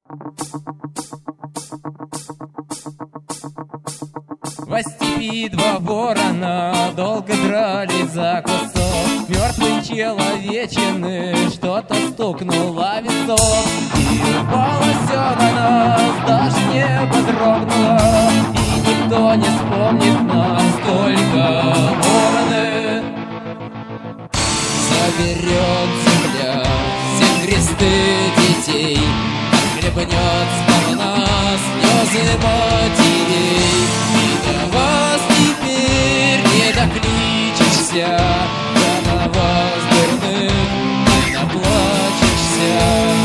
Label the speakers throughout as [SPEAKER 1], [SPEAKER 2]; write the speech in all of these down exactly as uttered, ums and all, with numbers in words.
[SPEAKER 1] Во степи два ворона долго дрались за кусок мертвой человечины, что-то стукнуло в висок, и упало все на нас, даже небо дрогнуло, и никто не вспомнит нас, только вороны. Заберет земля все кресты детей, отхлебнет сполна слезы матерей, и до вас теперь не докличешься, да на вас дурных не наплачешься.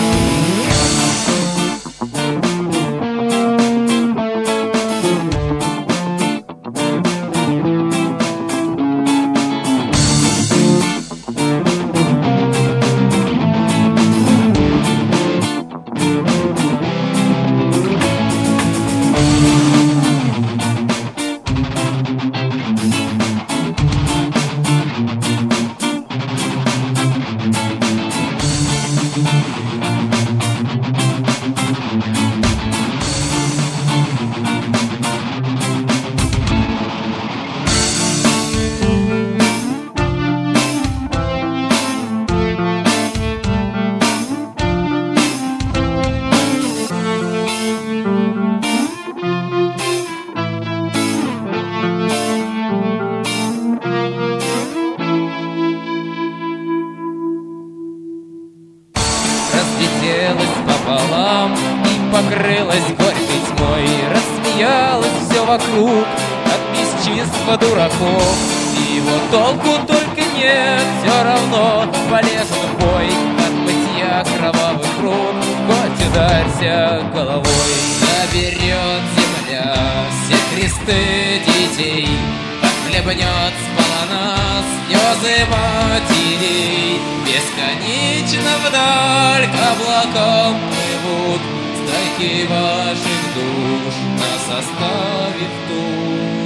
[SPEAKER 1] Разлетелась пополам и покрылась горькой тьмой, рассмеялось все вокруг от бесчинства дураков. И вот толку только нет, все равно полезно в бой от мытья кровавых рук, хоть ударься головой. Заберет земля все кресты детей, отхлебнет сполна слезы матерей, бесконечно вдаль к облакам плывут стайки ваших душ, нас оставив тут.